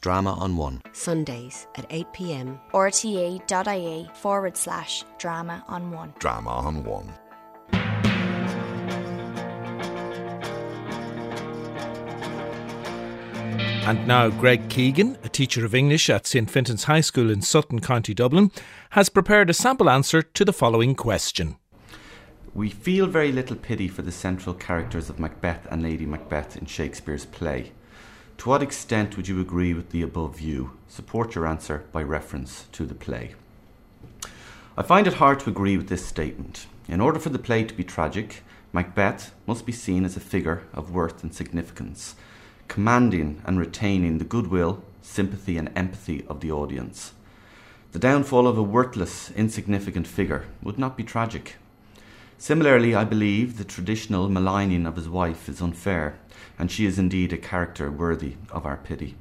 Drama on One. Sundays at 8 p.m. rte.ie/drama on one. Drama on One. And now Greg Keegan, a teacher of English at St Fintan's High School in Sutton, County Dublin, has prepared a sample answer to the following question. We feel very little pity for the central characters of Macbeth and Lady Macbeth in Shakespeare's play. To what extent would you agree with the above view? Support your answer by reference to the play. I find it hard to agree with this statement. In order for the play to be tragic, Macbeth must be seen as a figure of worth and significance, commanding and retaining the goodwill, sympathy and empathy of the audience. The downfall of a worthless, insignificant figure would not be tragic. Similarly, I believe the traditional maligning of his wife is unfair, and she is indeed a character worthy of our pity.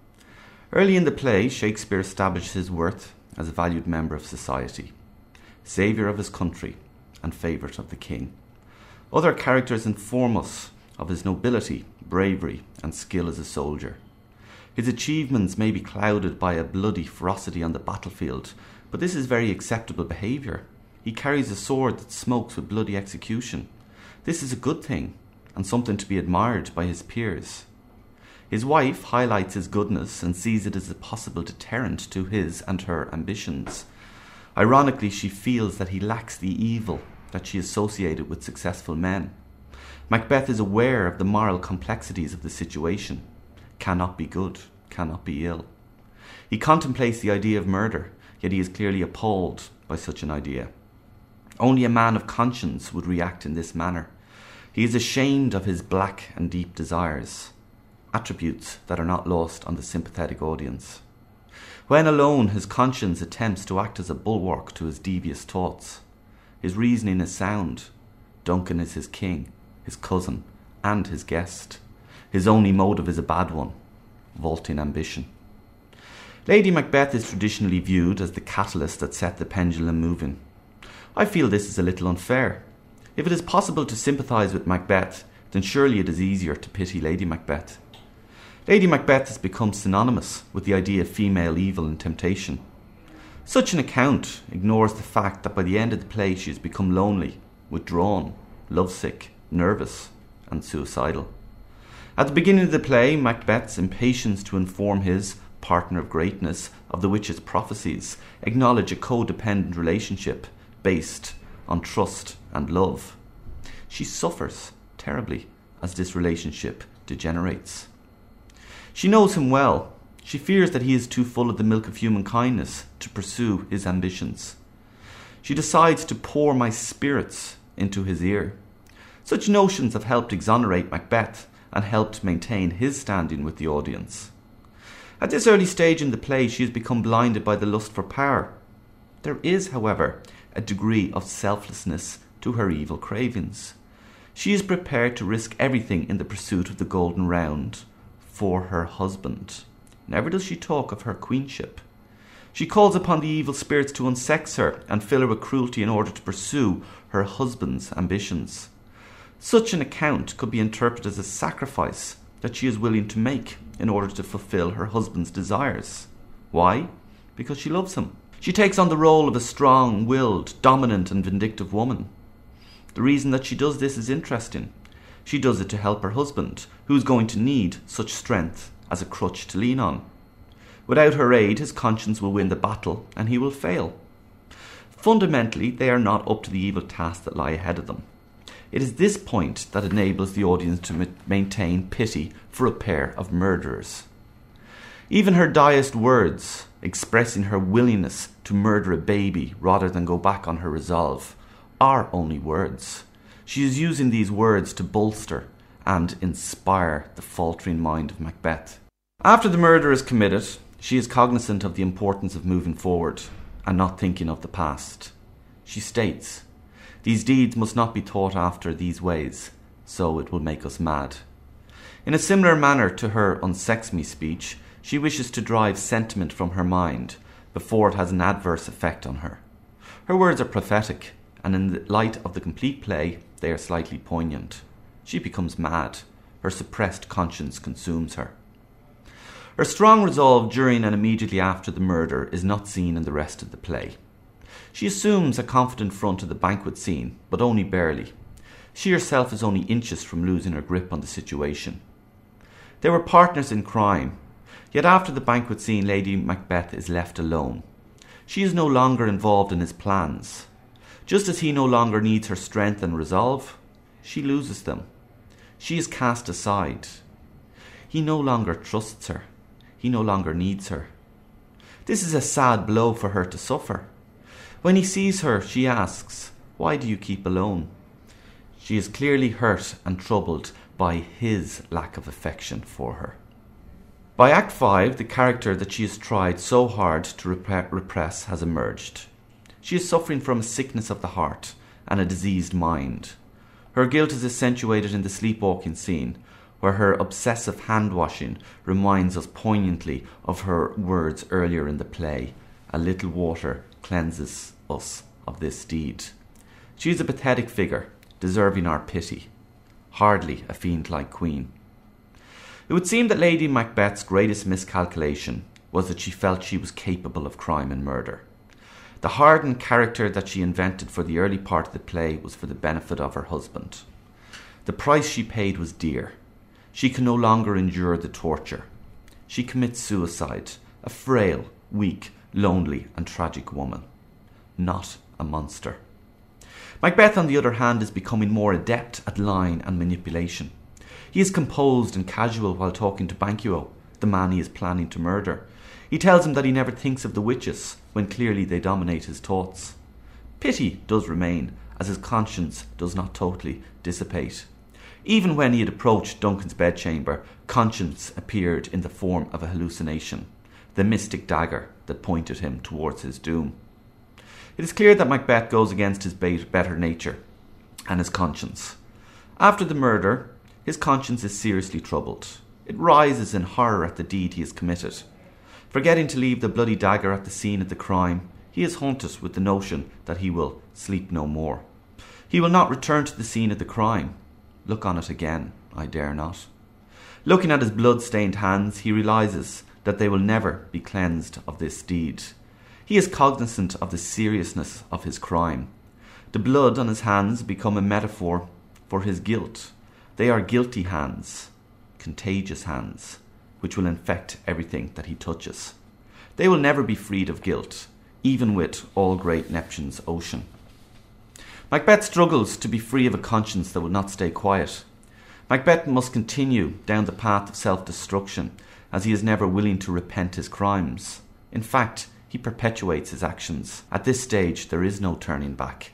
Early in the play, Shakespeare established his worth as a valued member of society, saviour of his country and favourite of the king. Other characters inform us of his nobility, bravery and skill as a soldier. His achievements may be clouded by a bloody ferocity on the battlefield, but this is very acceptable behaviour. He carries a sword that smokes with bloody execution. This is a good thing, and something to be admired by his peers. His wife highlights his goodness and sees it as a possible deterrent to his and her ambitions. Ironically, she feels that he lacks the evil that she associated with successful men. Macbeth is aware of the moral complexities of the situation. Cannot be good, cannot be ill. He contemplates the idea of murder, yet he is clearly appalled by such an idea. Only a man of conscience would react in this manner. He is ashamed of his black and deep desires, attributes that are not lost on the sympathetic audience. When alone, his conscience attempts to act as a bulwark to his devious thoughts. His reasoning is sound. Duncan is his king, his cousin, and his guest. His only motive is a bad one, vaulting ambition. Lady Macbeth is traditionally viewed as the catalyst that set the pendulum moving. I feel this is a little unfair. If it is possible to sympathise with Macbeth, then surely it is easier to pity Lady Macbeth. Lady Macbeth has become synonymous with the idea of female evil and temptation. Such an account ignores the fact that by the end of the play she has become lonely, withdrawn, lovesick, nervous and suicidal. At the beginning of the play, Macbeth's impatience to inform his partner of greatness of the witch's prophecies acknowledge a codependent relationship based on trust and love. She suffers terribly as this relationship degenerates. She knows him well. She fears that he is too full of the milk of human kindness to pursue his ambitions. She decides to pour my spirits into his ear. Such notions have helped exonerate Macbeth and helped maintain his standing with the audience. At this early stage in the play, she has become blinded by the lust for power. There is, however, a degree of selflessness to her evil cravings. She is prepared to risk everything in the pursuit of the golden round for her husband. Never does she talk of her queenship. She calls upon the evil spirits to unsex her and fill her with cruelty in order to pursue her husband's ambitions. Such an account could be interpreted as a sacrifice that she is willing to make in order to fulfill her husband's desires. Why? Because she loves him. She takes on the role of a strong-willed, dominant and vindictive woman. The reason that she does this is interesting. She does it to help her husband, who is going to need such strength as a crutch to lean on. Without her aid, his conscience will win the battle and he will fail. Fundamentally, they are not up to the evil tasks that lie ahead of them. It is this point that enables the audience to maintain pity for a pair of murderers. Even her diest words, expressing her willingness to murder a baby rather than go back on her resolve, are only words. She is using these words to bolster and inspire the faltering mind of Macbeth. After the murder is committed, she is cognizant of the importance of moving forward and not thinking of the past. She states, "These deeds must not be thought after these ways, so it will make us mad." In a similar manner to her "unsex me" speech, she wishes to drive sentiment from her mind before it has an adverse effect on her. Her words are prophetic, and in the light of the complete play, they are slightly poignant. She becomes mad. Her suppressed conscience consumes her. Her strong resolve during and immediately after the murder is not seen in the rest of the play. She assumes a confident front at the banquet scene, but only barely. She herself is only inches from losing her grip on the situation. They were partners in crime, yet after the banquet scene Lady Macbeth is left alone. She is no longer involved in his plans. Just as he no longer needs her strength and resolve, she loses them. She is cast aside. He no longer trusts her. He no longer needs her. This is a sad blow for her to suffer. When he sees her, she asks, "Why do you keep alone?" She is clearly hurt and troubled by his lack of affection for her. By Act 5, the character that she has tried so hard to repress has emerged. She is suffering from a sickness of the heart and a diseased mind. Her guilt is accentuated in the sleepwalking scene, where her obsessive hand-washing reminds us poignantly of her words earlier in the play, "A little water cleanses us of this deed." She is a pathetic figure, deserving our pity. Hardly a fiend-like queen. It would seem that Lady Macbeth's greatest miscalculation was that she felt she was capable of crime and murder. The hardened character that she invented for the early part of the play was for the benefit of her husband. The price she paid was dear. She can no longer endure the torture. She commits suicide, a frail, weak, lonely and tragic woman. Not a monster. Macbeth, on the other hand, is becoming more adept at lying and manipulation. He is composed and casual while talking to Banquo, the man he is planning to murder. He tells him that he never thinks of the witches, when clearly they dominate his thoughts. Pity does remain, as his conscience does not totally dissipate. Even when he had approached Duncan's bedchamber, conscience appeared in the form of a hallucination, the mystic dagger that pointed him towards his doom. It is clear that Macbeth goes against his better nature and his conscience. After the murder, his conscience is seriously troubled. It rises in horror at the deed he has committed. Forgetting to leave the bloody dagger at the scene of the crime, he is haunted with the notion that he will sleep no more. He will not return to the scene of the crime. Look on it again, I dare not. Looking at his blood-stained hands, he realises that they will never be cleansed of this deed. He is cognizant of the seriousness of his crime. The blood on his hands become a metaphor for his guilt. They are guilty hands, contagious hands, which will infect everything that he touches. They will never be freed of guilt, even with all great Neptune's ocean. Macbeth struggles to be free of a conscience that will not stay quiet. Macbeth must continue down the path of self-destruction, as he is never willing to repent his crimes. In fact, he perpetuates his actions. At this stage, there is no turning back.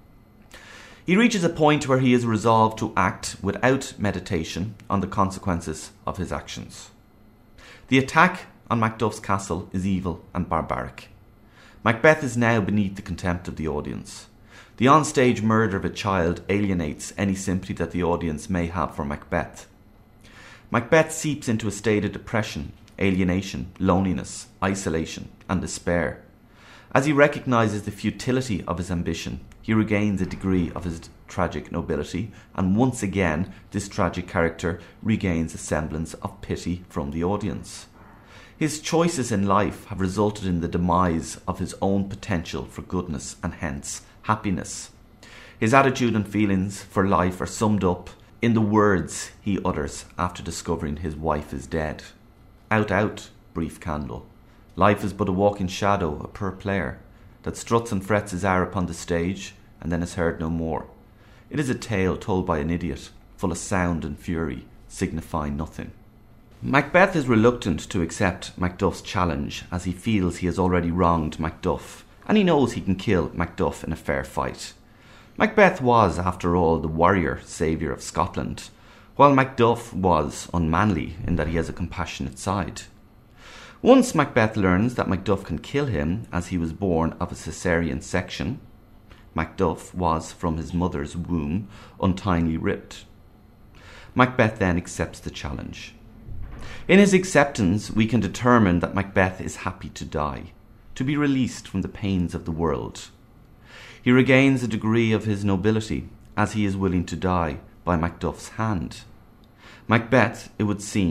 He reaches a point where he is resolved to act without meditation on the consequences of his actions. The attack on Macduff's castle is evil and barbaric. Macbeth is now beneath the contempt of the audience. The onstage murder of a child alienates any sympathy that the audience may have for Macbeth. Macbeth seeps into a state of depression, alienation, loneliness, isolation, and despair. As he recognises the futility of his ambition, he regains a degree of his tragic nobility, and once again this tragic character regains a semblance of pity from the audience. His choices in life have resulted in the demise of his own potential for goodness and hence happiness. His attitude and feelings for life are summed up in the words he utters after discovering his wife is dead. Out, out, brief candle. Life is but a walking shadow, a poor player, that struts and frets his hour upon the stage, and then is heard no more. It is a tale told by an idiot, full of sound and fury, signifying nothing. Macbeth is reluctant to accept Macduff's challenge, as he feels he has already wronged Macduff, and he knows he can kill Macduff in a fair fight. Macbeth was, after all, the warrior saviour of Scotland, while Macduff was unmanly in that he has a compassionate side. Once Macbeth learns that Macduff can kill him, as he was born of a caesarean section, Macduff was from his mother's womb untimely ripped. Macbeth then accepts the challenge. In his acceptance, we can determine that Macbeth is happy to die, to be released from the pains of the world. He regains a degree of his nobility, as he is willing to die by Macduff's hand. Macbeth, it would seem,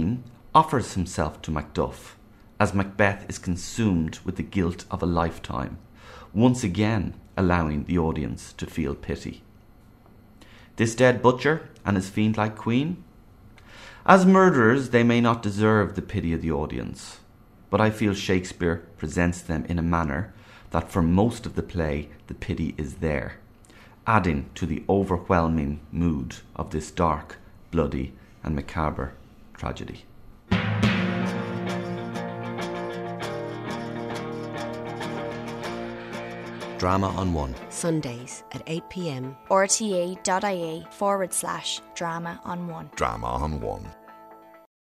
offers himself to Macduff, as Macbeth is consumed with the guilt of a lifetime, once again allowing the audience to feel pity. This dead butcher and his fiend-like queen? As murderers, they may not deserve the pity of the audience, but I feel Shakespeare presents them in a manner that for most of the play the pity is there, adding to the overwhelming mood of this dark, bloody and macabre tragedy. Drama on One. Sundays at 8 p.m. rte.ie/drama on one. Drama on One.